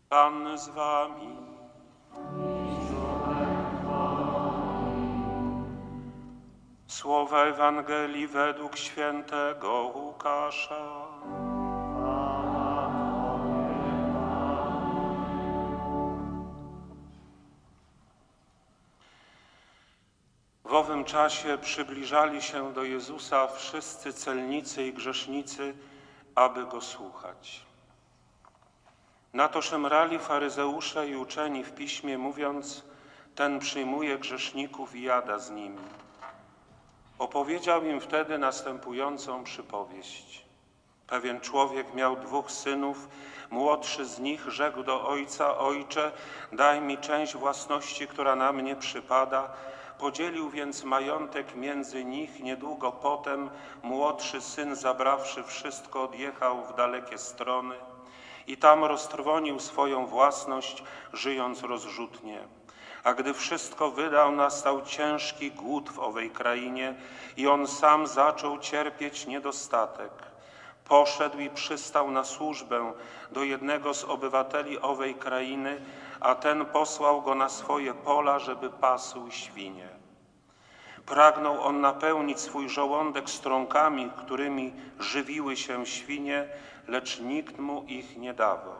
Pan z wami. Słowa Ewangelii według świętego Łukasza. W owym czasie przybliżali się do Jezusa wszyscy celnicy i grzesznicy, aby Go słuchać. Na to szemrali faryzeusze i uczeni w piśmie, mówiąc: ten przyjmuje grzeszników i jada z nimi. Opowiedział im wtedy następującą przypowieść. Pewien człowiek miał 2 synów. Młodszy z nich rzekł do ojca: ojcze, daj mi część własności, która na mnie przypada. Podzielił więc majątek między nich. Niedługo potem młodszy syn, zabrawszy wszystko, odjechał w dalekie strony i tam roztrwonił swoją własność, żyjąc rozrzutnie. A gdy wszystko wydał, nastał ciężki głód w owej krainie i on sam zaczął cierpieć niedostatek. Poszedł i przystał na służbę do jednego z obywateli owej krainy, a ten posłał go na swoje pola, żeby pasł świnie. Pragnął on napełnić swój żołądek strąkami, którymi żywiły się świnie, lecz nikt mu ich nie dawał.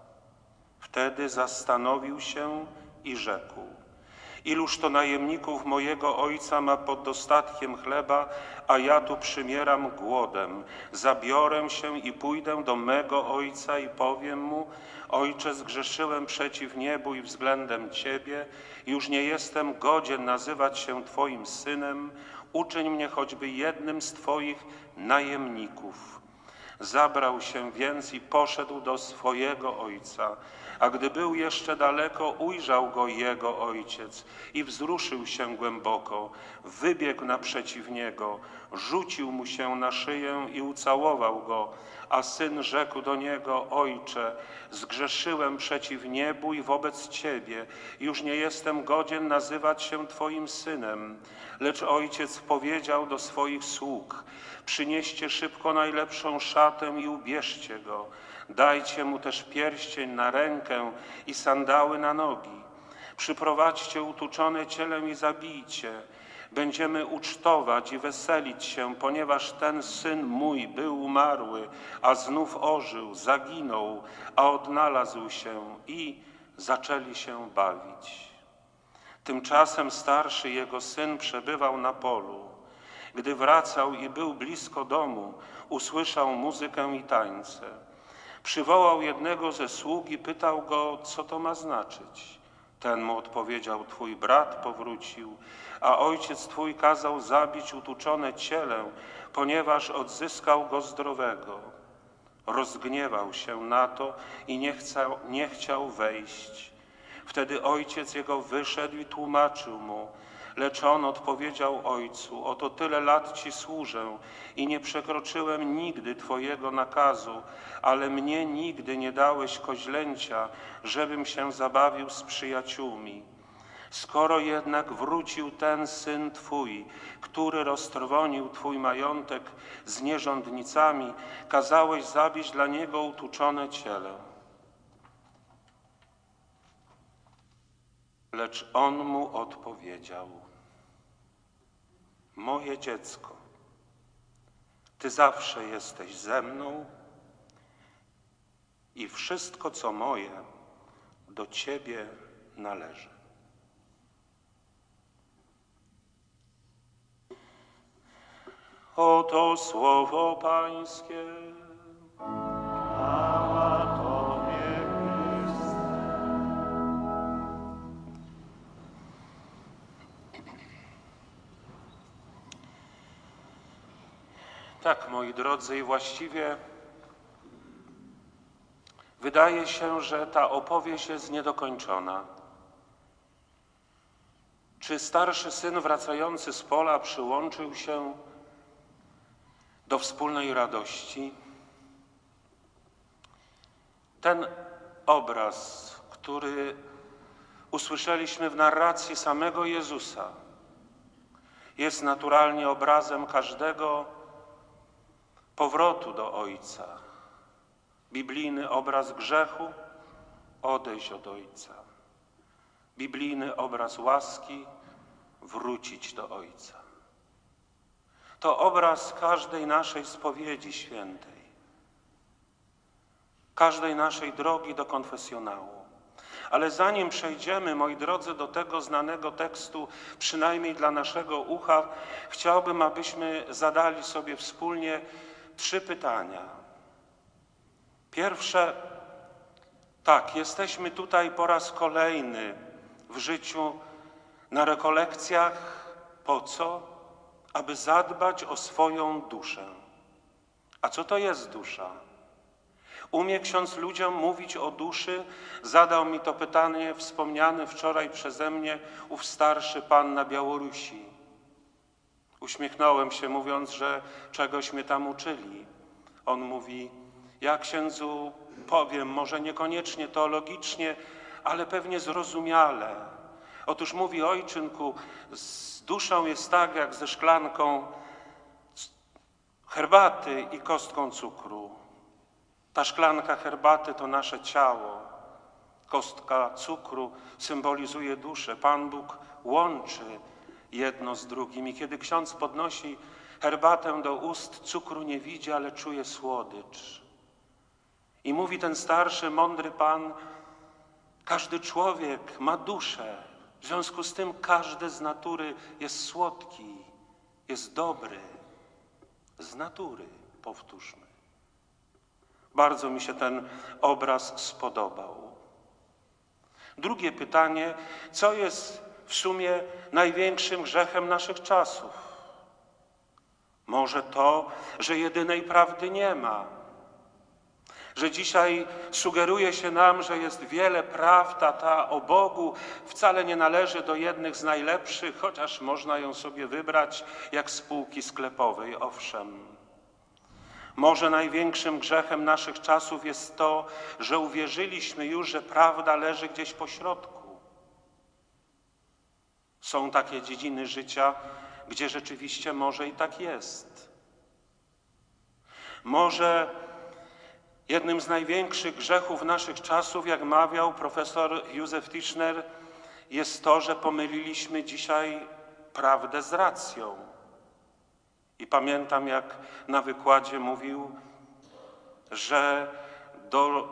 Wtedy zastanowił się i rzekł: iluż to najemników mojego ojca ma pod dostatkiem chleba, a ja tu przymieram głodem. Zabiorę się i pójdę do mego ojca i powiem mu: ojcze, zgrzeszyłem przeciw niebu i względem Ciebie, już nie jestem godzien nazywać się Twoim synem, uczyń mnie choćby jednym z Twoich najemników. Zabrał się więc i poszedł do swojego ojca, a gdy był jeszcze daleko, ujrzał go jego ojciec i wzruszył się głęboko, wybiegł naprzeciw niego, rzucił mu się na szyję i ucałował go, a syn rzekł do niego: ojcze, zgrzeszyłem przeciw niebu i wobec Ciebie, już nie jestem godzien nazywać się Twoim synem. Lecz ojciec powiedział do swoich sług: przynieście szybko najlepszą szatę i ubierzcie go. Dajcie mu też pierścień na rękę i sandały na nogi. Przyprowadźcie utuczone ciele i zabijcie. Będziemy ucztować i weselić się, ponieważ ten syn mój był umarły, a znów ożył, zaginął, a odnalazł się, i zaczęli się bawić. Tymczasem starszy jego syn przebywał na polu. Gdy wracał i był blisko domu, usłyszał muzykę i tańce. Przywołał jednego ze sług i pytał go, co to ma znaczyć. Ten mu odpowiedział: twój brat powrócił, a ojciec twój kazał zabić utuczone ciele, ponieważ odzyskał go zdrowego. Rozgniewał się na to i nie chciał wejść. Wtedy ojciec jego wyszedł i tłumaczył mu, lecz on odpowiedział ojcu: oto tyle lat ci służę i nie przekroczyłem nigdy twojego nakazu, ale mnie nigdy nie dałeś koźlęcia, żebym się zabawił z przyjaciółmi. Skoro jednak wrócił ten syn twój, który roztrwonił twój majątek z nierządnicami, kazałeś zabić dla niego utuczone ciele. Lecz on mu odpowiedział: moje dziecko, ty zawsze jesteś ze mną i wszystko, co moje, do ciebie należy. Oto słowo Pańskie. Chwała Tobie, Chryste. Tak, moi drodzy, i właściwie wydaje się, że ta opowieść jest niedokończona. Czy starszy syn wracający z pola przyłączył się do wspólnej radości? Ten obraz, który usłyszeliśmy w narracji samego Jezusa, jest naturalnie obrazem każdego powrotu do Ojca. Biblijny obraz grzechu odejść od Ojca. Biblijny obraz łaski, wrócić do Ojca. To obraz każdej naszej spowiedzi świętej, każdej naszej drogi do konfesjonału. Ale zanim przejdziemy, moi drodzy, do tego znanego tekstu, przynajmniej dla naszego ucha, chciałbym, abyśmy zadali sobie wspólnie 3 pytania. Pierwsze, tak, jesteśmy tutaj po raz kolejny w życiu na rekolekcjach. Po co? Aby zadbać o swoją duszę. A co to jest dusza? Umie ksiądz ludziom mówić o duszy? Zadał mi to pytanie wspomniany wczoraj przeze mnie ów starszy pan na Białorusi. Uśmiechnąłem się, mówiąc, że czegoś mnie tam uczyli. On mówi, ja księdzu powiem, może niekoniecznie teologicznie, ale pewnie zrozumiale. Otóż mówi, ojczynku, z duszą jest tak, jak ze szklanką herbaty i kostką cukru. Ta szklanka herbaty to nasze ciało, kostka cukru symbolizuje duszę. Pan Bóg łączy jedno z drugim i kiedy ksiądz podnosi herbatę do ust, cukru nie widzi, ale czuje słodycz. I mówi ten starszy, mądry Pan, każdy człowiek ma duszę, w związku z tym każdy z natury jest słodki, jest dobry. Z natury, powtórzmy. Bardzo mi się ten obraz spodobał. Drugie pytanie, co jest w sumie największym grzechem naszych czasów? Może to, że jedynej prawdy nie ma. Że dzisiaj sugeruje się nam, że jest wiele prawd, a ta o Bogu wcale nie należy do jednych z najlepszych, chociaż można ją sobie wybrać jak z półki sklepowej, owszem. Może największym grzechem naszych czasów jest to, że uwierzyliśmy już, że prawda leży gdzieś po środku. Są takie dziedziny życia, gdzie rzeczywiście może i tak jest. Może jednym z największych grzechów naszych czasów, jak mawiał profesor Józef Tischner, jest to, że pomyliliśmy dzisiaj prawdę z racją. I pamiętam, jak na wykładzie mówił, że do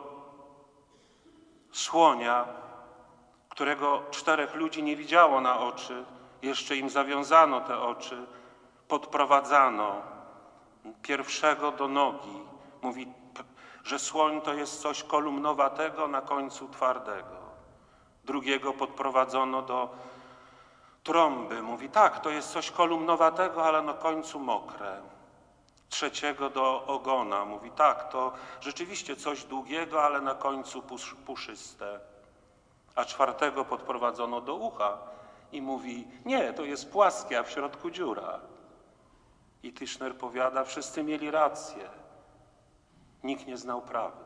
słonia, którego 4 ludzi nie widziało na oczy, jeszcze im zawiązano te oczy, podprowadzano pierwszego do nogi. Mówi, że słoń to jest coś kolumnowatego, na końcu twardego. Drugiego podprowadzono do trąby. Mówi, tak, to jest coś kolumnowatego, ale na końcu mokre. Trzeciego do ogona. Mówi, tak, to rzeczywiście coś długiego, ale na końcu puszyste. A 4 podprowadzono do ucha i mówi, nie, to jest płaskie, a w środku dziura. I Tischner powiada, wszyscy mieli rację. Nikt nie znał prawdy.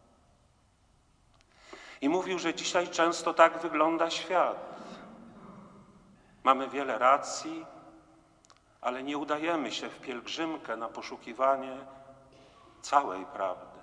I mówił, że dzisiaj często tak wygląda świat. Mamy wiele racji, ale nie udajemy się w pielgrzymkę na poszukiwanie całej prawdy.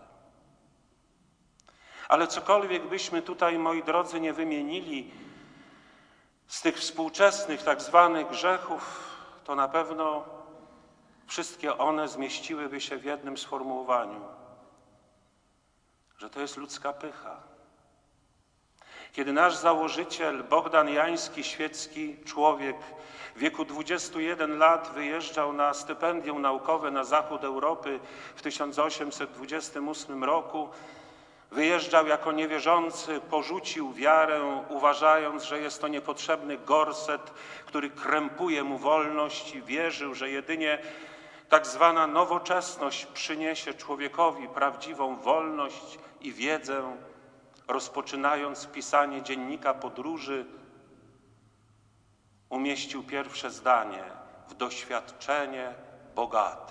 Ale cokolwiek byśmy tutaj, moi drodzy, nie wymienili z tych współczesnych tak zwanych grzechów, to na pewno wszystkie one zmieściłyby się w jednym sformułowaniu, że to jest ludzka pycha. Kiedy nasz założyciel Bogdan Jański-Świecki, człowiek w wieku 21 lat, wyjeżdżał na stypendium naukowe na zachód Europy w 1828 roku, wyjeżdżał jako niewierzący, porzucił wiarę, uważając, że jest to niepotrzebny gorset, który krępuje mu wolność i wierzył, że jedynie tak zwana nowoczesność przyniesie człowiekowi prawdziwą wolność i wiedzę. Rozpoczynając pisanie dziennika podróży, umieścił pierwsze zdanie: w doświadczenie bogaty.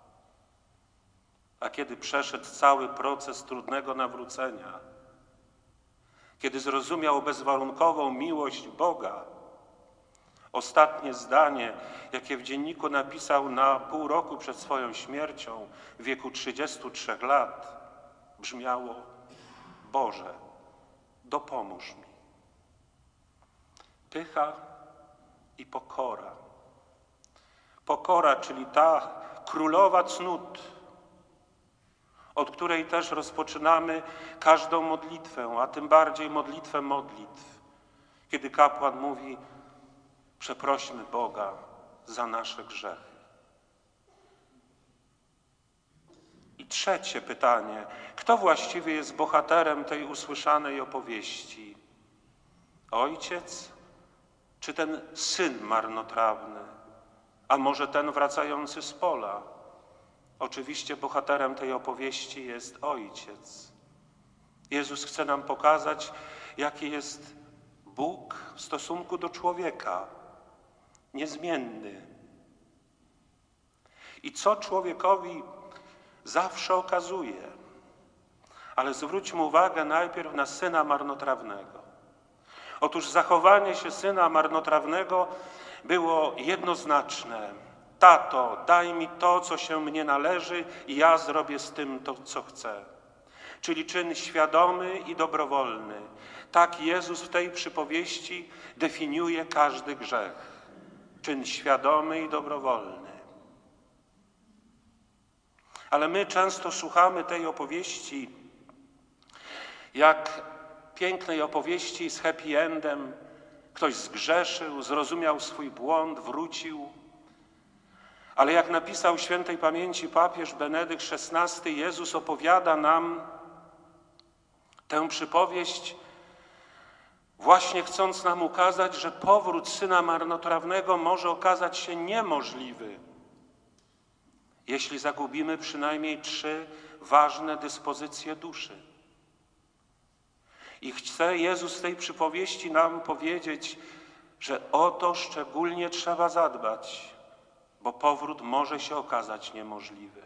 A kiedy przeszedł cały proces trudnego nawrócenia, kiedy zrozumiał bezwarunkową miłość Boga, ostatnie zdanie, jakie w dzienniku napisał na pół roku przed swoją śmiercią w wieku 33 lat, brzmiało: Boże, dopomóż mi. Pycha i pokora. Pokora, czyli ta królowa cnót, od której też rozpoczynamy każdą modlitwę, a tym bardziej modlitwę modlitw, kiedy kapłan mówi: przeprośmy Boga za nasze grzechy. I trzecie pytanie: kto właściwie jest bohaterem tej usłyszanej opowieści? Ojciec czy ten syn marnotrawny, a może ten wracający z pola? Oczywiście bohaterem tej opowieści jest ojciec. Jezus chce nam pokazać, jaki jest Bóg w stosunku do człowieka, niezmienny. I co człowiekowi zawsze okazuje. Ale zwróćmy uwagę najpierw na syna marnotrawnego. Otóż zachowanie się syna marnotrawnego było jednoznaczne. Tato, daj mi to, co się mnie należy, i ja zrobię z tym to, co chcę. Czyli czyn świadomy i dobrowolny. Tak Jezus w tej przypowieści definiuje każdy grzech. Czyn świadomy i dobrowolny. Ale my często słuchamy tej opowieści jak pięknej opowieści z happy endem. Ktoś zgrzeszył, zrozumiał swój błąd, wrócił. Ale jak napisał świętej pamięci papież Benedykt XVI, Jezus opowiada nam tę przypowieść właśnie chcąc nam ukazać, że powrót syna marnotrawnego może okazać się niemożliwy, jeśli zagubimy przynajmniej 3 ważne dyspozycje duszy. I chce Jezus w tej przypowieści nam powiedzieć, że o to szczególnie trzeba zadbać, bo powrót może się okazać niemożliwy.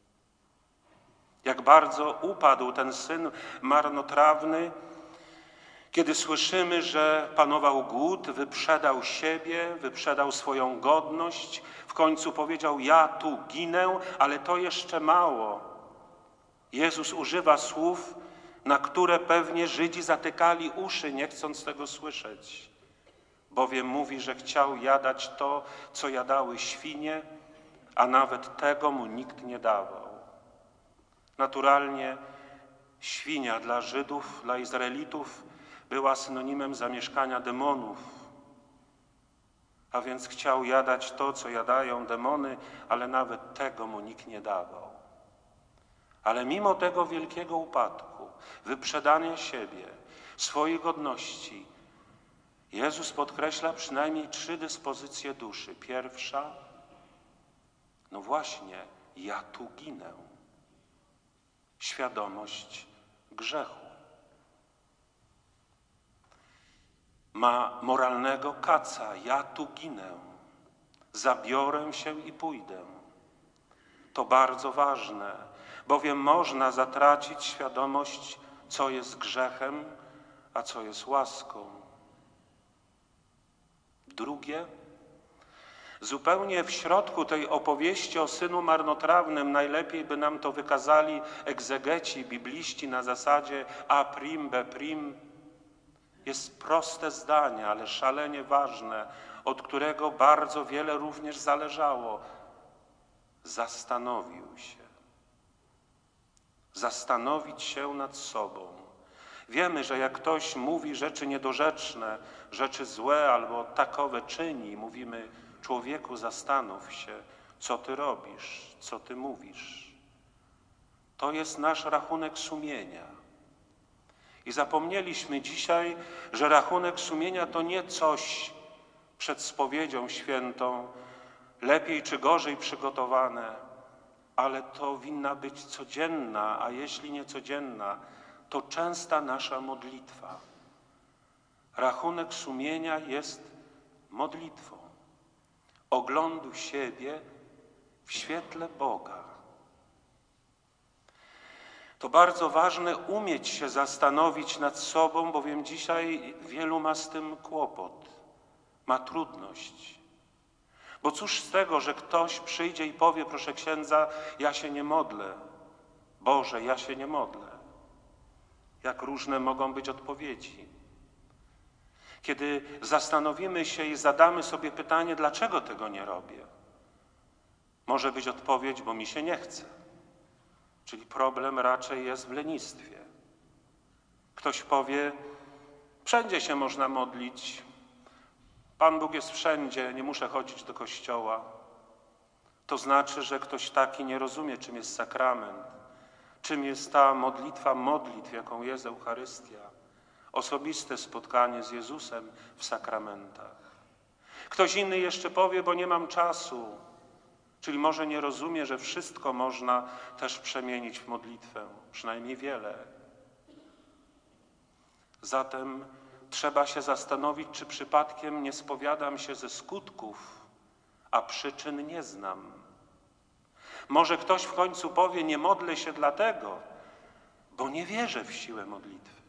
Jak bardzo upadł ten syn marnotrawny, kiedy słyszymy, że panował głód, wyprzedał siebie, wyprzedał swoją godność, w końcu powiedział: ja tu ginę, ale to jeszcze mało. Jezus używa słów, na które pewnie Żydzi zatykali uszy, nie chcąc tego słyszeć, bowiem mówi, że chciał jadać to, co jadały świnie, a nawet tego mu nikt nie dawał. Naturalnie świnia dla Żydów, dla Izraelitów była synonimem zamieszkania demonów, a więc chciał jadać to, co jadają demony, ale nawet tego mu nikt nie dawał. Ale mimo tego wielkiego upadku, wyprzedania siebie, swojej godności, Jezus podkreśla przynajmniej 3 dyspozycje duszy. Pierwsza, no właśnie, ja tu ginę. Świadomość grzechu. Ma moralnego kaca: ja tu ginę, zabiorę się i pójdę. To bardzo ważne, bowiem można zatracić świadomość, co jest grzechem, a co jest łaską. Drugie, zupełnie w środku tej opowieści o synu marnotrawnym, najlepiej by nam to wykazali egzegeci, bibliści na zasadzie a prim, b prim, jest proste zdanie, ale szalenie ważne, od którego bardzo wiele również zależało. Zastanowił się. Zastanowić się nad sobą. Wiemy, że jak ktoś mówi rzeczy niedorzeczne, rzeczy złe albo takowe czyni, mówimy: człowieku, zastanów się, co ty robisz, co ty mówisz. To jest nasz rachunek sumienia. I zapomnieliśmy dzisiaj, że rachunek sumienia to nie coś przed spowiedzią świętą, lepiej czy gorzej przygotowane, ale to winna być codzienna, a jeśli nie codzienna, to częsta nasza modlitwa. Rachunek sumienia jest modlitwą oglądu siebie w świetle Boga. To bardzo ważne umieć się zastanowić nad sobą, bowiem dzisiaj wielu ma z tym kłopot, ma trudność. Bo cóż z tego, że ktoś przyjdzie i powie: proszę księdza, ja się nie modlę. Boże, ja się nie modlę. Jak różne mogą być odpowiedzi. Kiedy zastanowimy się i zadamy sobie pytanie, dlaczego tego nie robię, może być odpowiedź, bo mi się nie chce. Czyli problem raczej jest w lenistwie. Ktoś powie, wszędzie się można modlić, Pan Bóg jest wszędzie, nie muszę chodzić do kościoła. To znaczy, że ktoś taki nie rozumie, czym jest sakrament, czym jest ta modlitwa modlitw, jaką jest Eucharystia, osobiste spotkanie z Jezusem w sakramentach. Ktoś inny jeszcze powie, bo nie mam czasu, czyli może nie rozumie, że wszystko można też przemienić w modlitwę, przynajmniej wiele. Zatem trzeba się zastanowić, czy przypadkiem nie spowiadam się ze skutków, a przyczyn nie znam. Może ktoś w końcu powie, nie modlę się dlatego, bo nie wierzę w siłę modlitwy.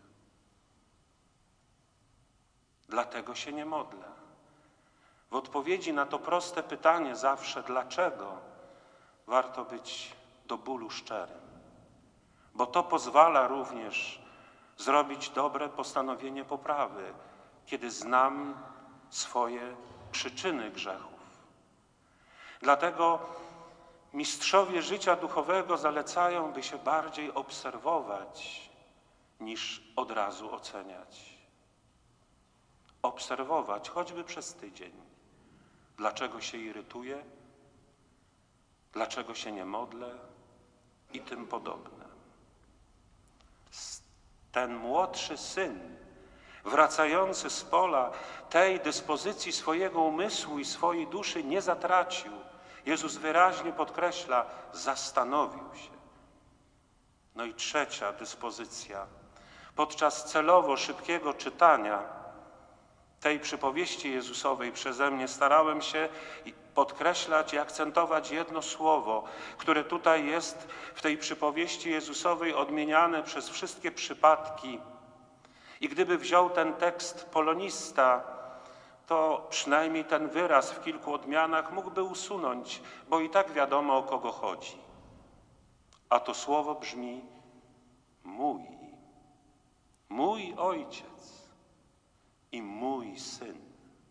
Dlatego się nie modlę. W odpowiedzi na to proste pytanie zawsze dlaczego warto być do bólu szczerym, bo to pozwala również zrobić dobre postanowienie poprawy, kiedy znam swoje przyczyny grzechów. Dlatego mistrzowie życia duchowego zalecają, by się bardziej obserwować, niż od razu oceniać. Obserwować, choćby przez tydzień. Dlaczego się irytuję? Dlaczego się nie modlę? I tym podobne. Ten młodszy syn, wracający z pola, tej dyspozycji swojego umysłu i swojej duszy nie zatracił. Jezus wyraźnie podkreśla, zastanowił się. No i trzecia dyspozycja. Podczas celowo szybkiego czytania tej przypowieści Jezusowej przeze mnie starałem się podkreślać i akcentować jedno słowo, które tutaj jest w tej przypowieści Jezusowej odmieniane przez wszystkie przypadki. I gdyby wziął ten tekst polonista, to przynajmniej ten wyraz w kilku odmianach mógłby usunąć, bo i tak wiadomo, o kogo chodzi. A to słowo brzmi mój. Mój ojciec i mój syn.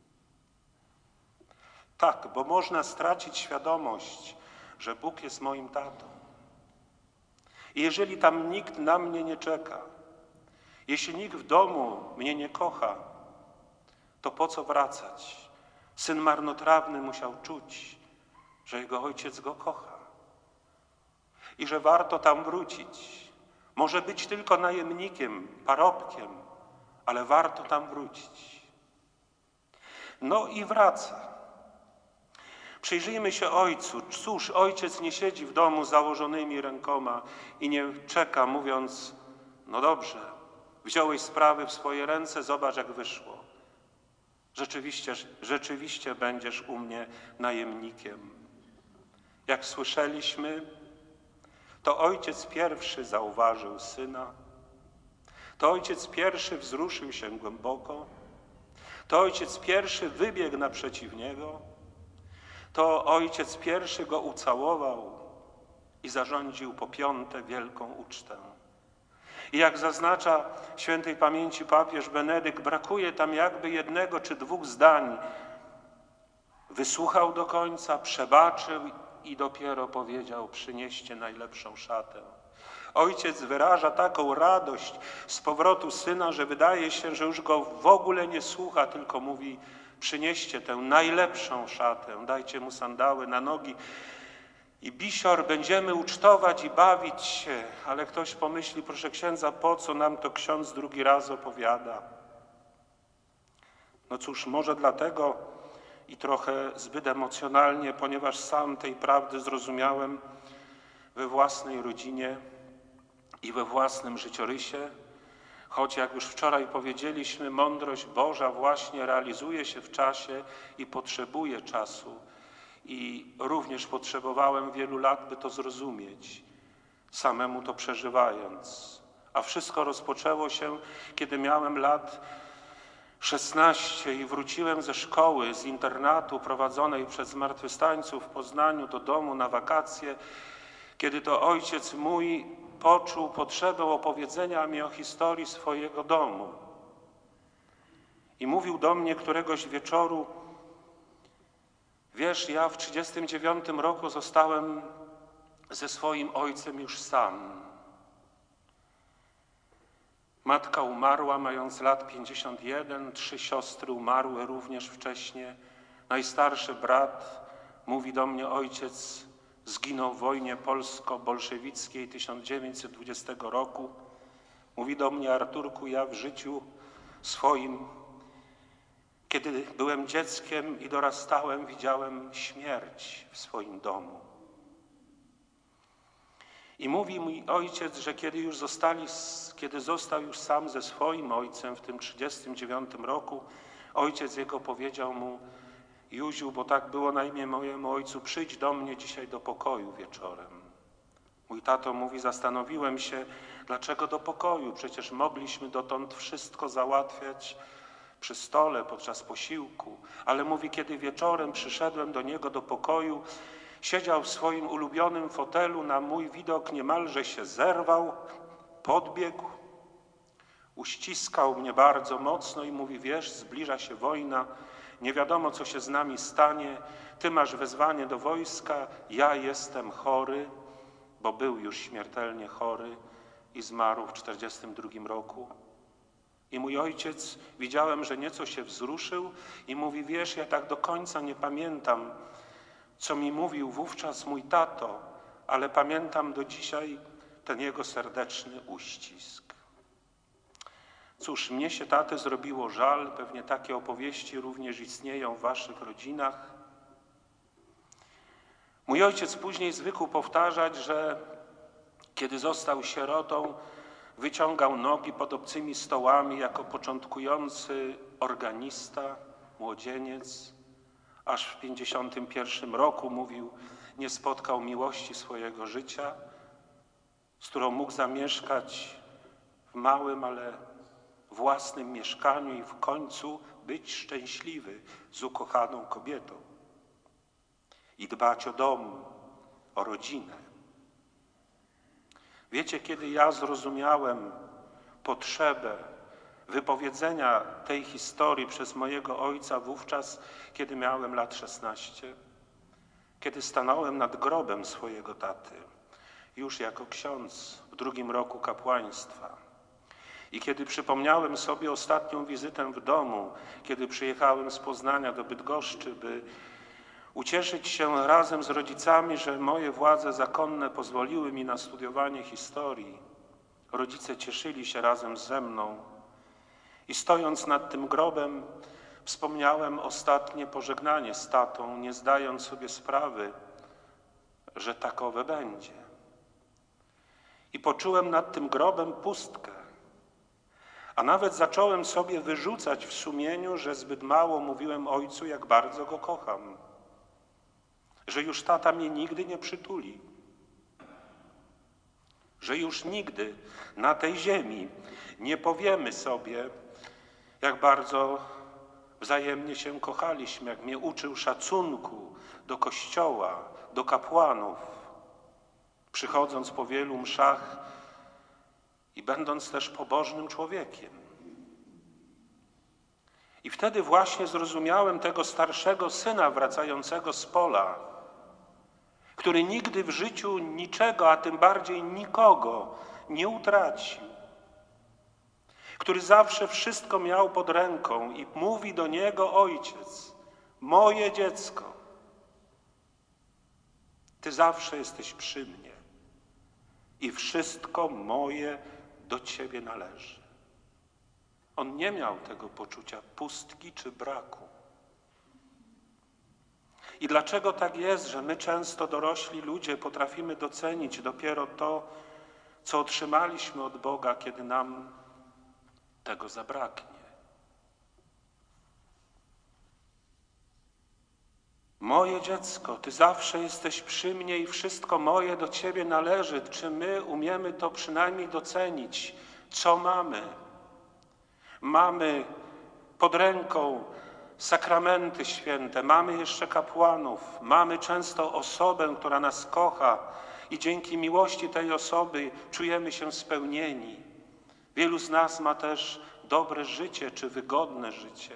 Tak, bo można stracić świadomość, że Bóg jest moim tatą. I jeżeli tam nikt na mnie nie czeka, jeśli nikt w domu mnie nie kocha, to po co wracać? Syn marnotrawny musiał czuć, że jego ojciec go kocha i że warto tam wrócić. Może być tylko najemnikiem, parobkiem, ale warto tam wrócić. No i wraca. Przyjrzyjmy się ojcu. Cóż, ojciec nie siedzi w domu z założonymi rękoma i nie czeka, mówiąc, no dobrze, wziąłeś sprawy w swoje ręce, zobacz jak wyszło. Rzeczywiście będziesz u mnie najemnikiem. Jak słyszeliśmy, to ojciec pierwszy zauważył syna, to ojciec pierwszy wzruszył się głęboko, to ojciec pierwszy wybiegł naprzeciw niego, to ojciec pierwszy go ucałował i zarządził po piąte wielką ucztę. I jak zaznacza świętej pamięci papież Benedykt, brakuje tam jakby jednego czy dwóch zdań. Wysłuchał do końca, przebaczył i dopiero powiedział, przynieście najlepszą szatę. Ojciec wyraża taką radość z powrotu syna, że wydaje się, że już go w ogóle nie słucha, tylko mówi, przynieście tę najlepszą szatę, dajcie mu sandały na nogi i bisior, będziemy ucztować i bawić się. Ale ktoś pomyśli, proszę księdza, po co nam to ksiądz drugi raz opowiada? No cóż, może dlatego i trochę zbyt emocjonalnie, ponieważ sam tej prawdy zrozumiałem we własnej rodzinie i we własnym życiorysie, choć jak już wczoraj powiedzieliśmy, mądrość Boża właśnie realizuje się w czasie i potrzebuje czasu. I również potrzebowałem wielu lat, by to zrozumieć, samemu to przeżywając. A wszystko rozpoczęło się, kiedy miałem lat 16 i wróciłem ze szkoły, z internatu prowadzonej przez zmartwychwstańców w Poznaniu do domu na wakacje, kiedy to ojciec mój poczuł potrzebę opowiedzenia mi o historii swojego domu. I mówił do mnie któregoś wieczoru: wiesz, ja w 1939 roku zostałem ze swoim ojcem już sam. Matka umarła, mając lat 51, 3 siostry umarły również wcześnie. Najstarszy brat, mówi do mnie ojciec, zginął w wojnie polsko-bolszewickiej 1920 roku. Mówi do mnie: Arturku, ja w życiu swoim, kiedy byłem dzieckiem i dorastałem, widziałem śmierć w swoim domu. I mówi mój ojciec, że kiedy został już sam ze swoim ojcem w tym 1939 roku, ojciec jego powiedział mu: Józiu, bo tak było na imię mojemu ojcu, przyjdź do mnie dzisiaj do pokoju wieczorem. Mój tato mówi: zastanowiłem się, dlaczego do pokoju, przecież mogliśmy dotąd wszystko załatwiać przy stole podczas posiłku. Ale mówi, kiedy wieczorem przyszedłem do niego do pokoju, siedział w swoim ulubionym fotelu, na mój widok niemalże się zerwał, podbiegł, uściskał mnie bardzo mocno i mówi: wiesz, zbliża się wojna, nie wiadomo, co się z nami stanie, ty masz wezwanie do wojska, ja jestem chory, bo był już śmiertelnie chory i zmarł w 1942 roku. I mój ojciec, widziałem, że nieco się wzruszył i mówi: wiesz, ja tak do końca nie pamiętam, co mi mówił wówczas mój tato, ale pamiętam do dzisiaj ten jego serdeczny uścisk. Cóż, mnie się taty zrobiło żal, pewnie takie opowieści również istnieją w waszych rodzinach. Mój ojciec później zwykł powtarzać, że kiedy został sierotą, wyciągał nogi pod obcymi stołami jako początkujący organista, młodzieniec, aż w 1951 roku, mówił, nie spotkał miłości swojego życia, z którą mógł zamieszkać w małym, ale własnym mieszkaniu i w końcu być szczęśliwy z ukochaną kobietą i dbać o dom, o rodzinę. Wiecie, kiedy ja zrozumiałem potrzebę wypowiedzenia tej historii przez mojego ojca wówczas, kiedy miałem lat 16, kiedy stanąłem nad grobem swojego taty, już jako ksiądz w 2. roku kapłaństwa. I kiedy przypomniałem sobie ostatnią wizytę w domu, kiedy przyjechałem z Poznania do Bydgoszczy, by ucieszyć się razem z rodzicami, że moje władze zakonne pozwoliły mi na studiowanie historii. Rodzice cieszyli się razem ze mną. I stojąc nad tym grobem, wspomniałem ostatnie pożegnanie z tatą, nie zdając sobie sprawy, że takowe będzie. I poczułem nad tym grobem pustkę. A nawet zacząłem sobie wyrzucać w sumieniu, że zbyt mało mówiłem ojcu, jak bardzo go kocham. Że już tata mnie nigdy nie przytuli. Że już nigdy na tej ziemi nie powiemy sobie, jak bardzo wzajemnie się kochaliśmy, jak mnie uczył szacunku do Kościoła, do kapłanów, przychodząc po wielu mszach i będąc też pobożnym człowiekiem. I wtedy właśnie zrozumiałem tego starszego syna wracającego z pola, który nigdy w życiu niczego, a tym bardziej nikogo nie utracił, który zawsze wszystko miał pod ręką i mówi do niego ojciec: moje dziecko, ty zawsze jesteś przy mnie i wszystko moje do ciebie należy. On nie miał tego poczucia pustki czy braku. I dlaczego tak jest, że my często, dorośli ludzie, potrafimy docenić dopiero to, co otrzymaliśmy od Boga, kiedy nam tego zabraknie? Moje dziecko, ty zawsze jesteś przy mnie i wszystko moje do ciebie należy. Czy my umiemy to przynajmniej docenić? Co mamy? Mamy pod ręką sakramenty święte, mamy jeszcze kapłanów, mamy często osobę, która nas kocha i dzięki miłości tej osoby czujemy się spełnieni. Wielu z nas ma też dobre życie czy wygodne życie.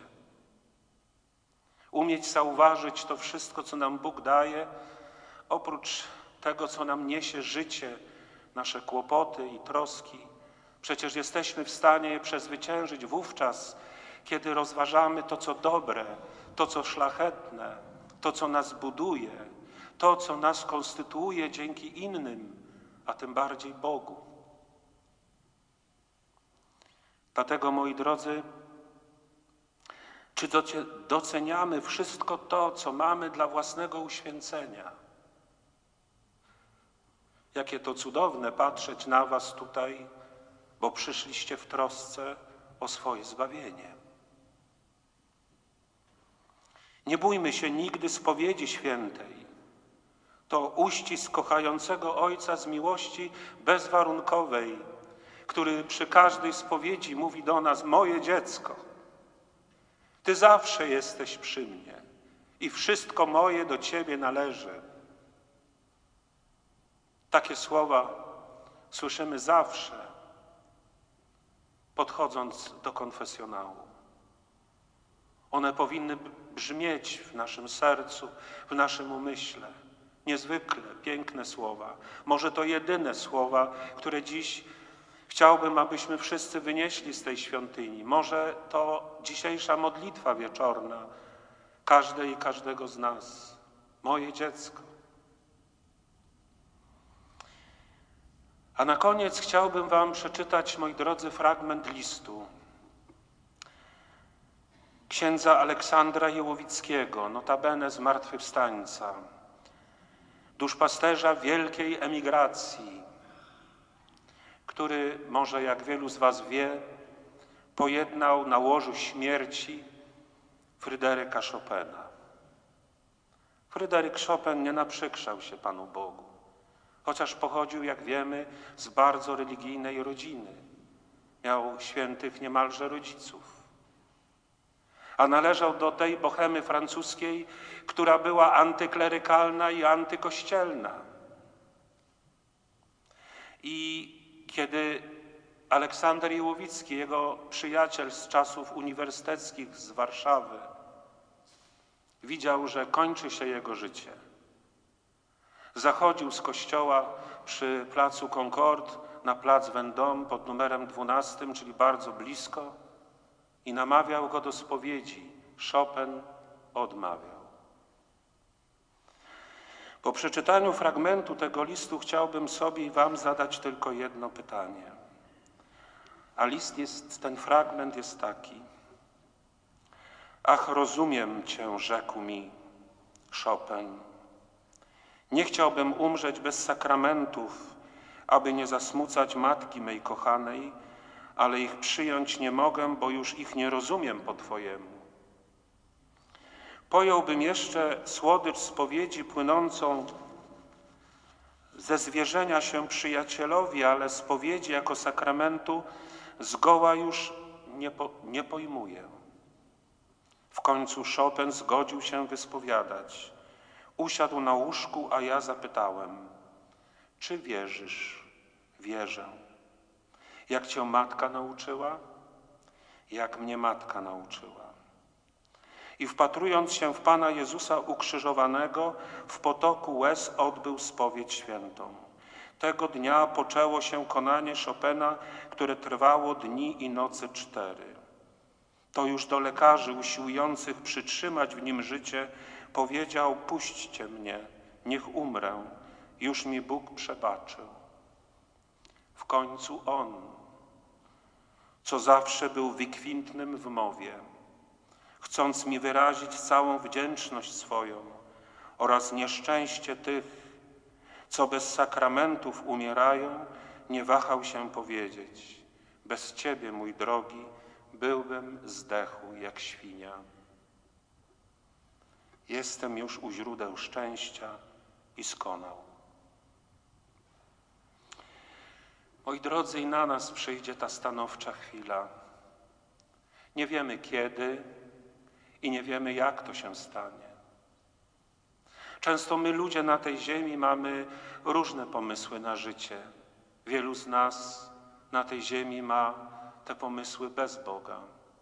Umieć zauważyć to wszystko, co nam Bóg daje, oprócz tego, co nam niesie życie, nasze kłopoty i troski. Przecież jesteśmy w stanie je przezwyciężyć wówczas, kiedy rozważamy to, co dobre, to, co szlachetne, to, co nas buduje, to, co nas konstytuuje dzięki innym, a tym bardziej Bogu. Dlatego, moi drodzy, czy doceniamy wszystko to, co mamy dla własnego uświęcenia? Jakie to cudowne patrzeć na was tutaj, bo przyszliście w trosce o swoje zbawienie. Nie bójmy się nigdy spowiedzi świętej. To uścisk kochającego Ojca z miłości bezwarunkowej, który przy każdej spowiedzi mówi do nas: moje dziecko, Ty zawsze jesteś przy mnie i wszystko moje do Ciebie należy. Takie słowa słyszymy zawsze, podchodząc do konfesjonału. One powinny brzmieć w naszym sercu, w naszym umyśle. Niezwykle piękne słowa. Może to jedyne słowa, które dziś chciałbym, abyśmy wszyscy wynieśli z tej świątyni. Może to dzisiejsza modlitwa wieczorna każdej i każdego z nas. Moje dziecko. A na koniec chciałbym wam przeczytać, moi drodzy, fragment listu księdza Aleksandra Jełowickiego, notabene zmartwychwstańca, duszpasterza wielkiej emigracji, który, może jak wielu z was wie, pojednał na łożu śmierci Fryderyka Chopina. Fryderyk Chopin nie naprzykrzał się Panu Bogu, chociaż pochodził, jak wiemy, z bardzo religijnej rodziny. Miał świętych niemalże rodziców. A należał do tej bohemy francuskiej, która była antyklerykalna i antykościelna. I kiedy Aleksander Jełowicki, jego przyjaciel z czasów uniwersyteckich z Warszawy, widział, że kończy się jego życie, zachodził z kościoła przy placu Concorde na plac Vendôme pod numerem 12, czyli bardzo blisko, i namawiał go do spowiedzi. Chopin odmawiał. Po przeczytaniu fragmentu tego listu chciałbym sobie i wam zadać tylko jedno pytanie. A ten fragment jest taki. Ach, rozumiem cię, rzekł mi Chopin. Nie chciałbym umrzeć bez sakramentów, aby nie zasmucać matki mej kochanej, ale ich przyjąć nie mogę, bo już ich nie rozumiem po twojemu. Pojąłbym jeszcze słodycz spowiedzi płynącą ze zwierzenia się przyjacielowi, ale spowiedzi jako sakramentu zgoła już nie pojmuję. W końcu Chopin zgodził się wyspowiadać. Usiadł na łóżku, a ja zapytałem: czy wierzysz? Wierzę. Jak cię matka nauczyła? Jak mnie matka nauczyła. I wpatrując się w Pana Jezusa ukrzyżowanego, w potoku łez odbył spowiedź świętą. Tego dnia poczęło się konanie Chopina, które trwało dni i nocy 4. To już do lekarzy usiłujących przytrzymać w nim życie powiedział: puśćcie mnie, niech umrę, już mi Bóg przebaczył. W końcu on, co zawsze był wykwintnym w mowie, chcąc mi wyrazić całą wdzięczność swoją oraz nieszczęście tych, co bez sakramentów umierają, nie wahał się powiedzieć: bez Ciebie, mój drogi, byłbym zdechł jak świnia. Jestem już u źródeł szczęścia i skonał. Moi drodzy, i na nas przyjdzie ta stanowcza chwila. Nie wiemy kiedy i nie wiemy, jak to się stanie. Często my, ludzie na tej ziemi, mamy różne pomysły na życie. Wielu z nas na tej ziemi ma te pomysły bez Boga.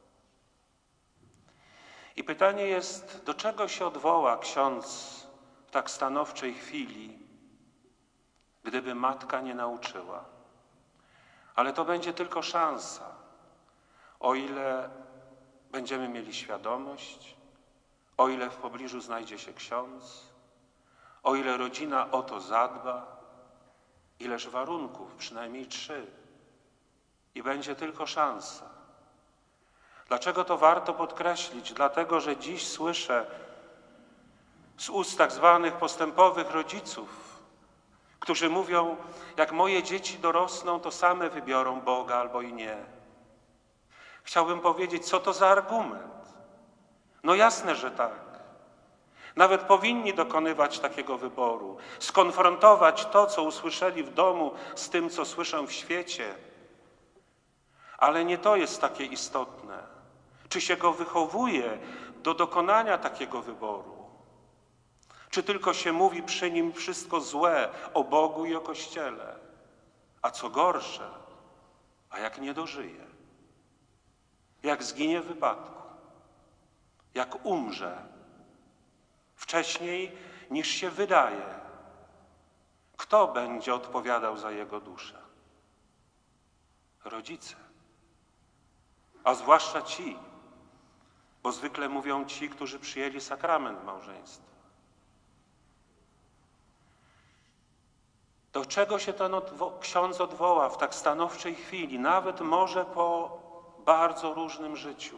I pytanie jest, do czego się odwoła ksiądz w tak stanowczej chwili, gdyby matka nie nauczyła. Ale to będzie tylko szansa, o ile będziemy mieli świadomość, o ile w pobliżu znajdzie się ksiądz, o ile rodzina o to zadba, ileż warunków, przynajmniej 3. I będzie tylko szansa. Dlaczego to warto podkreślić? Dlatego, że dziś słyszę z ust tak zwanych postępowych rodziców, którzy mówią, jak moje dzieci dorosną, to same wybiorą Boga albo i nie. Chciałbym powiedzieć, co to za argument? No jasne, że tak. Nawet powinni dokonywać takiego wyboru, skonfrontować to, co usłyszeli w domu, z tym, co słyszą w świecie. Ale nie to jest takie istotne. Czy się go wychowuje do dokonania takiego wyboru? Czy tylko się mówi przy nim wszystko złe o Bogu i o Kościele? A co gorsze, a jak nie dożyje? Jak zginie w wypadku? Jak umrze? Wcześniej niż się wydaje. Kto będzie odpowiadał za jego duszę? Rodzice. A zwłaszcza ci, bo zwykle mówią ci, którzy przyjęli sakrament małżeństwa. Do czego się ten ksiądz odwoła w tak stanowczej chwili, nawet może po bardzo różnym życiu?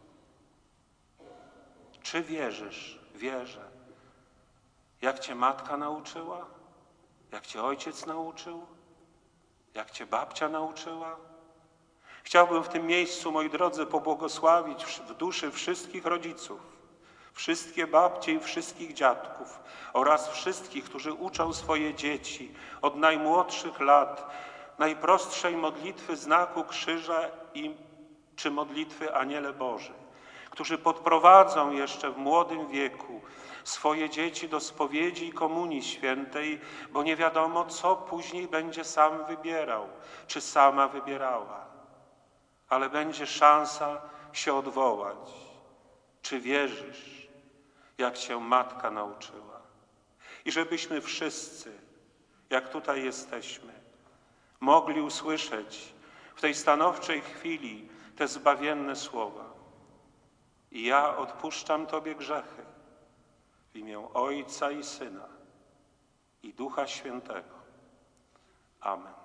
Czy wierzysz? Wierzę. Jak cię matka nauczyła? Jak cię ojciec nauczył? Jak cię babcia nauczyła? Chciałbym w tym miejscu, moi drodzy, pobłogosławić w duszy wszystkich rodziców, wszystkie babcie i wszystkich dziadków oraz wszystkich, którzy uczą swoje dzieci od najmłodszych lat najprostszej modlitwy znaku krzyża czy modlitwy Aniele Boży, którzy podprowadzą jeszcze w młodym wieku swoje dzieci do spowiedzi i komunii świętej, bo nie wiadomo, co później będzie sam wybierał, czy sama wybierała. Ale będzie szansa się odwołać. Czy wierzysz, jak cię matka nauczyła? I żebyśmy wszyscy, jak tutaj jesteśmy, mogli usłyszeć w tej stanowczej chwili te zbawienne słowa. I ja odpuszczam Tobie grzechy w imię Ojca i Syna i Ducha Świętego. Amen.